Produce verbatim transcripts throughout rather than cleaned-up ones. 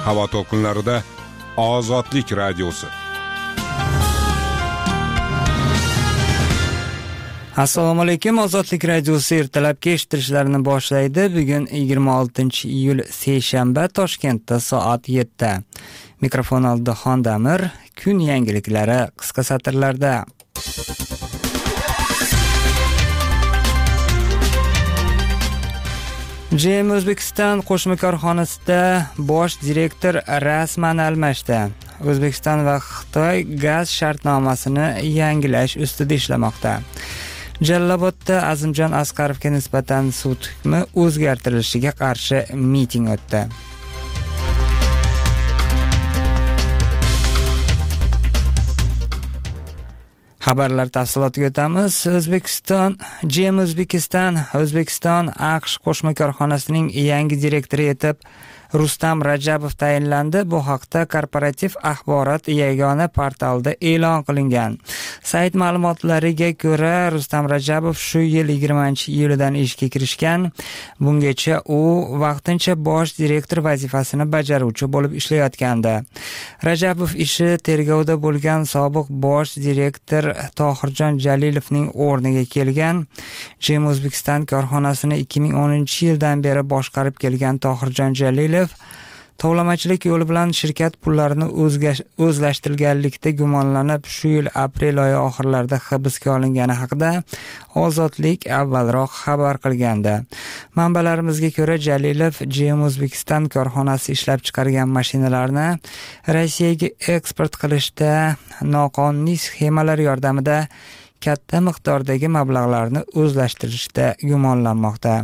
havo to'lqinlarida Ozodlik radiosi. Assalomu alaykum. Ozodlik radiosi ertalabki eshittirishlarni boshlaydi. Bugun yigirma oltinchi iyul seshanba, Toshkentda soat yetti. Mikrofon oldida Xondamir. Kun yangiliklari qisqa satrlarda. J M O'zbekiston qo'shma korxonasida bosh direktor rasman almashdi. O'zbekiston va Xitoy gaz shartnomasini yangilash ustida ishlamoqda. Jallabodda Azimjon Asqarovga nisbatan sud hukmi o'zgartirilishiga qarshi miting o'tdi. Xabarlar tafsilotiga o'tamiz. O'zbekiston J M O'zbekiston O'zbekiston AQSh qo'shma korxonasining yangi direktori etib Rustam Rajabov tayinlandi. Bu haqda Korporativ axborot yagona portalida e'lon qilingan. Sayt ma'lumotlariga ko'ra, Rustam Rajabov shu yil yigirmanchi iyuldan ishga kirishgan. Bungacha u vaqtincha bosh direktor vazifasini bajaruvchi bo'lib ishlayotgandi. Rajabov ishi tergovda bo'lgan sobiq bosh direktor Tohirjon Jalilovning o'rniga kelgan. J M O'zbekiston korxonasini ikki ming o'ninchi yildan beri boshqarib kelgan Tohirjon Jalilov tovlamachilik yo'li bilan shirkat pullarini o'zlashtirganlikda gumonlanib, shu yil aprel oyi oxirlarida hibsga olingani haqida Ozodlik avvalroq xabar qilgandi. Manbalarimizga ko'ra, Jalilov J M O'zbekiston korxonasi ishlab chiqargan mashinalarni Rossiyaga eksport qilishda noqonuniy sxemalar yordamida katta miqdordagi mablag'larni o'zlashtirishda gumonlanmoqda.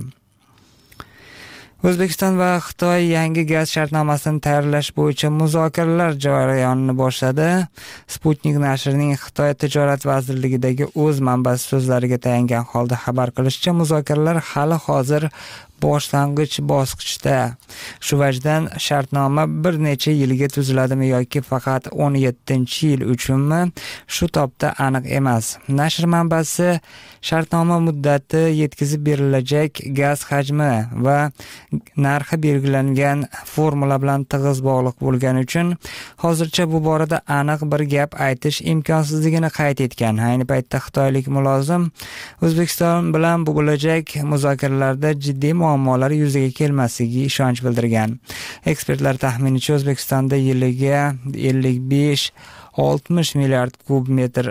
O'zbekiston va Xitoy yangi gaz shartnomasini tayyorlash bo'yicha muzokaralar jarayonini boshladi. Sputnik nashrining Xitoy tijorat vazirligidagi o'z manbasi so'zlariga tayangan holda xabar qilishicha, muzokaralar hali hozir boshlang'ich bosqichda. Shu vajdan shartnoma bir necha yilga tuziladimi yoki faqat o'n yettinchi yil uchunmi, shu topda aniq emas. Nashr manbasi shartnoma muddati, yetkazib berilajak gaz hajmi va narxi belgilangan formula bilan tig'iz bog'liq bo'lgani uchun hozircha bu borada aniq bir gap aytish imkonsizligini qayd etgan. Ayni paytda xitoylik mulozim O'zbekiston bilan bo'lajak muzokaralarda jiddiy muammolar yuzaga kelmasligiga ishonch bildirgan. Ekspertlar taxminicha O'zbekistonda yiliga ellik besh oltmish milliard kub metr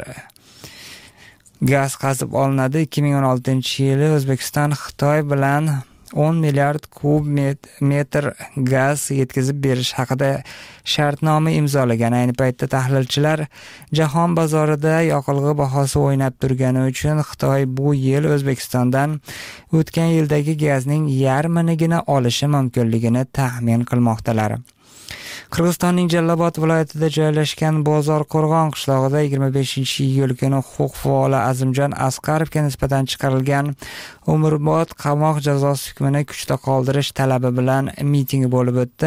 gaz qazib olinadi. ikki ming o'n oltinchi yili O'zbekiston Xitoy bilan o'n milliard kub metr gaz yetkazib berish haqida shartnoma imzolagan. Ayni paytda tahlilchilar jahon bozorida yoqilg'i bahosi o'ynab turgani uchun Xitoy bu yil O'zbekistondan o'tgan yildagi gazning yarminigina olishi mumkinligini taxmin qilmoqdalar. Qirg'izistonning Jallabod viloyatida joylashgan Bozor Qo'rg'on qishlog'ida yigirma beshinchi iyul kuni huquq faoli Azimjon Asqarovga nisbatan chiqarilgan umrbod qamoq jazosi hukmini kuchda qoldirish talabi bilan miting bo'lib o'tdi.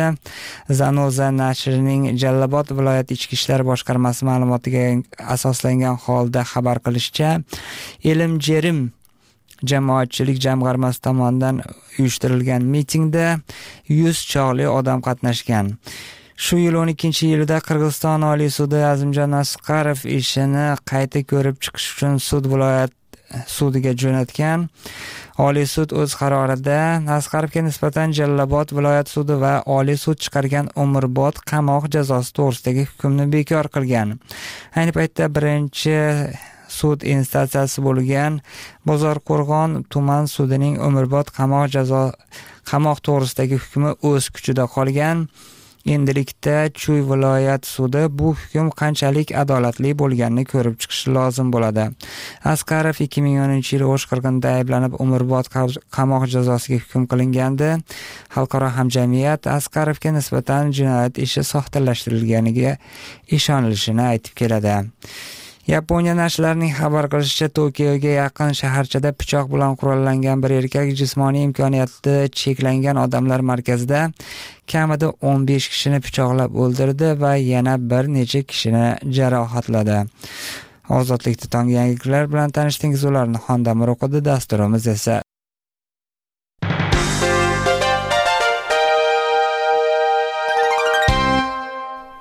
Zanoza nashrining Jallabod viloyat ichki ishlar boshqarmasi ma'lumotiga asoslangan holda xabar qilishicha, Elim Jerim jamoatchilik jamg'armasi tomonidan uyushtirilgan mitingda yuz chog'li odam qatnashgan. Shu yil o'n ikkinchi yilida Qirg'iziston Oliy sudi Azimjon Asqarov ishini qayta ko'rib chiqish uchun sud viloyat sudiga jo'natgan. Oliy sud o'z qarorida Asqarovga nisbatan Jallabod viloyat sudi va Oliy sud chiqargan umrbod qamoq jazosi to'g'risidagi hukmni bekor qilgan. Ayni paytda birinchi sud instansiyasi bo'lgan Bozor Qo'rg'on tuman sudining umrbod qamoq jazo qamoq to'g'risidagi hukmi o'z kuchida qolgan. Endilikda Chuy viloyat sudi bu hukm qanchalik adolatli bo'lganini ko'rib chiqishi lozim bo'ladi. Asqarov ikki ming o'ninchi yil O'sh qirg'inida ayblanib umrbod qamoq jazosiga hukm qilingandi. Xalqaro hamjamiyat Asqarovga nisbatan jinoyat ishi soxtalashtirilganiga ishonilishini aytib keladi. Yaponiya nashlarining xabar qilishicha, Tokioga yaqin shaharchada pichoq bilan qurollangan bir erkak jismoniy imkoniyati cheklangan odamlar markazida kamida o'n besh kishini pichoqlab o'ldirdi va yana bir necha kishini jarohatladi. Ozodlikda tong yangiliklar bilan tanishdingiz, ularni Xondamir o'qidi, dasturimiz esa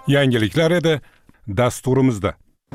Yangiliklar edi dasturimizda.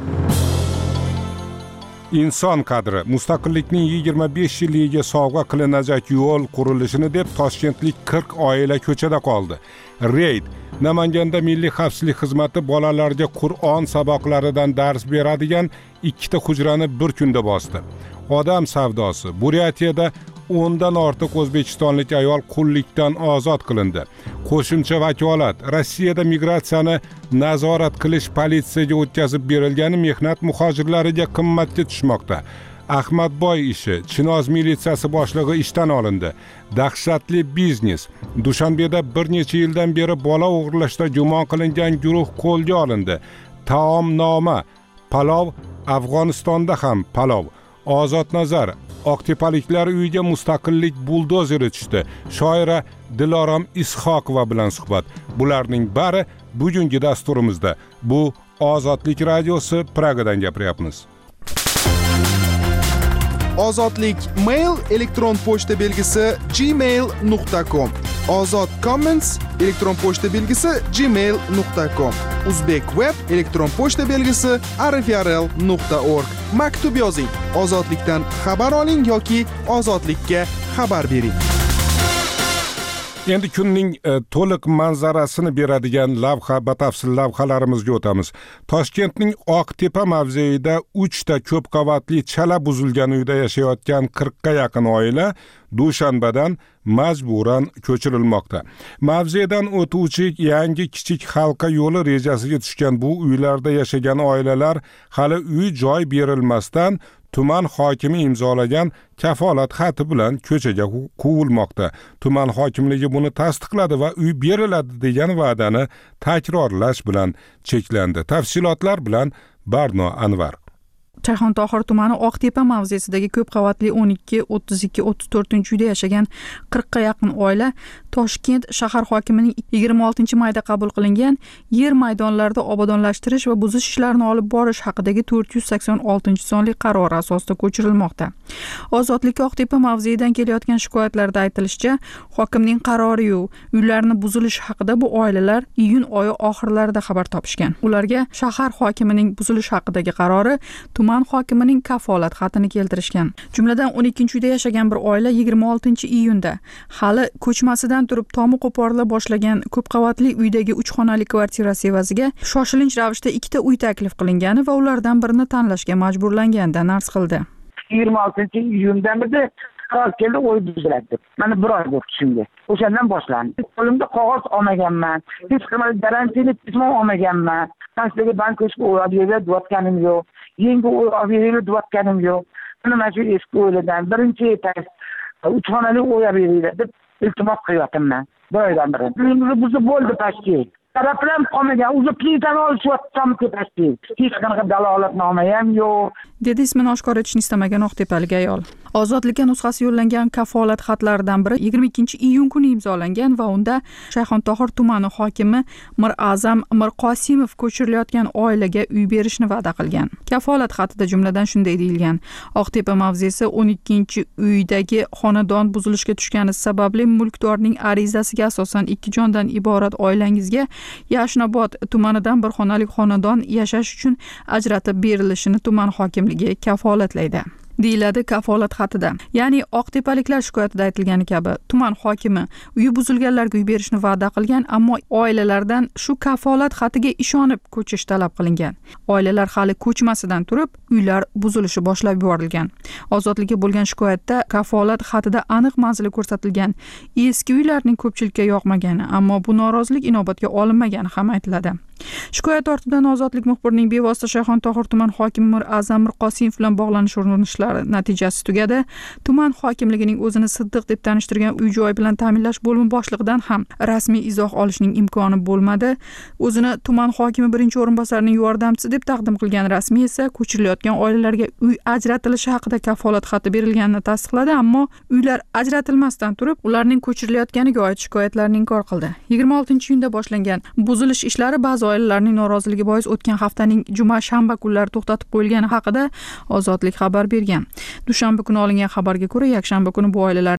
Inson qadri mustaqillikning yigirma besh yilligiga sovg'a qilinajak yo'l qurilishini deb Toshkentlik qirq oila ko'chada qoldi. Reyd Namanganda Milliy xavfsizlik xizmati bolalarga Qur'on saboqlaridan dars beradigan ikkita hujrani bir kunda bosdi. Odam savdosi. Buryatiyada o'ndan ortiq o'zbekistonlik ayol qullikdan ozod qilindi. Qo'shimcha vakolat. Rossiyada migratsiyani nazorat qilish politsiyaga o'tkazib berilgani mehnat muhojirlariga qimmatga tushmoqda. Ahmadboy ishi. Chinoz militsiyasi boshlig'i ishdan olindi. Dahshatli biznes. Dushanbeda bir necha yildan beri bola o'g'irlashda gumon qilingan guruh qo'lga olindi. Taomnoma. Palov. Afg'onistonda ham palov. Ozodnazar. Oqtepaliklar uyiga mustaqillik buldozeri tushdi. Shoira Dilorom Ishoqova bilan suhbat. Bularning bari bugungi dasturimizda. Bu Ozodlik radiosi, Pragadan gapiryapmiz. Ozodlik mail elektron pochta belgisi gmail nuqta com. Ozod comments elektron pochta belgisi gmail nuqta com. Uzbek web elektron pochta belgisi arifrl nuqta org. Maktub yozing. Ozodlikdan xabar oling yoki ozodlikka xabar bering. Endi kunning e, to'liq manzarasini beradigan lavha batafsil lavhalarimizga o'tamiz. Toshkentning Oqtepa mavzeida uchta ko'p qavatli chala buzilgan uyda yashayotgan qirqqa yaqin oila Dushanbadan majburan ko'chirilmoqda. Mavzedan o'tuvchi yangi kichik halqa yo'li rejasiga tushgan bu uylarda yashagan oilalar hali uy joy berilmasdan tuman hokimi imzolagan kafolat xati bilan ko'chaga quvilmoqda. Tuman hokimligi buni tasdiqladi va uy beriladi degan va'dani takrorlash bilan cheklandi. Tafsilotlar bilan Barno Anvar. Shayxontohur tumani Oqtepa mavzesidagi ko'p qavatli o'n ikki, o'ttiz ikki, o'ttiz to'rtinchi uyda yashagan qirqqa yaqin oila Toshkent shahar hokimining yigirma oltinchi mayda qabul qilingan yer maydonlarida obodonlashtirish va buzish ishlarini olib borish haqidagi to'rt yuz sakson oltinchi sonli qaror asosida ko'chirilmoqda. Ozodlik Oqtepa mavzeidan kelayotgan shikoyatlarda aytilishicha, hokimning qarori-yu uylarni buzilishi haqida bu oilalar iyun oyi oxirlarida xabar topishgan. Ularga shahar hokimining buzilish haqidagi qarori tuman hokimining kafolat xatini keltirishgan. Jumladan o'n ikkinchi uyda yashagan bir oila yigirma oltinchi iyunda hali ko'chmasidan turib tomi qo'porila boshlagan ko'p qavatli uydagi uch xonali kvartirasi evaziga shoshilinch ravishda ikkita uy taklif qilingani va ulardan birini tanlashga majburlanganidan arz qildi. yigirma oltinchi iyundan beri qaror keldi, uy buziladi deb. Mana bir oy bo'ldi shunga. O'shandan boshlandi. Qo'limda qog'oz olmaganman, hech qanday garantiyali bitmon olmaganman. Sizlarga bankovskiy uy ob'ekt deyotganim yo'q. Yangi uy ob'ekt deyotganim yo'q. Mana shu eski uylardan birinchi etas uch xonali uy ob'ekt deb iltimos qilyapman. Boydan beri. Uyimizni buzib bo'ldi pastki. Taraflar qolmagan, o'zi plitani olishyapti tepasida. Hech qanaqa dalolatnoma ham yo'q, dedi ismini oshkor etishni istamagan Oqtepalik ayol. Ozodlikka nusxasi yo'llangan kafolat xatlaridan biri yigirma ikkinchi iyun kuni imzolangan va unda Shayxontohur tumani hokimi Mirazam Mirqosimov ko'chirilayotgan oilaga uy berishni va'da qilgan. Kafolat xatida jumladan shunday deyilgan: Oqtepa mavzesi o'n ikkinchi uydagi xonadon buzilishga tushgani sababli mulkdorning arizasiga asosan ikki jondan iborat oilangizga Yashnobod tumanidan bir xonali xonadon yashash uchun ajratib berilishini tuman hokimligi kafolatlaydi, deyiladi kafolat xatida. Ya'ni Oqtepaliklar shikoyatida aytilgani kabi tuman hokimi uyi buzilganlarga uy berishni va'da qilgan, ammo oilalardan shu kafolat xatiga ishonib ko'chish talab qilingan. Oilalar hali ko'chmasidan turib, uylar buzilishi boshlab yuborilgan. Ozodlikka bo'lgan shikoyatda kafolat xatida aniq manzili ko'rsatilgan. Eski uylarning ko'pchilikka yoqmagani, ammo bu norozilik inobatga olinmagani ham aytiladi. Shikoyat ortidan Ozodlik muxbirining bevosita Shayxontohur tuman hokimi Mirazam Mirqosimov bilan bog'lanish urinishlari natijasi tugadi. Tuman hokimligining o'zini Siddiq deb tanishtirgan uy-joy bilan ta'minlash bo'limi boshlig'idan ham rasmiy izoh olishning imkoni bo'lmadi. O'zini tuman hokimi birinchi o'rinbosarining yordamchisi deb taqdim qilgan rasmiy esa ko'chirilayotgan oilalarga uy ajratilishi haqida kafolat xati berilganini tasdiqladi, ammo uylar ajratilmasdan turib, ularning ko'chirilayotganiga oid shikoyatlarni inkor qildi. yigirma oltinchi iyunda boshlangan buzilish ishlari ba'zi oilalarning noroziligi bois o'tgan haftaning juma shanba kunlari to'xtatib qo'yilgani haqida Ozodlik xabar bergan. Dushanba kuni olingan xabarga ko'ra, yakshanba kuni bu oilalar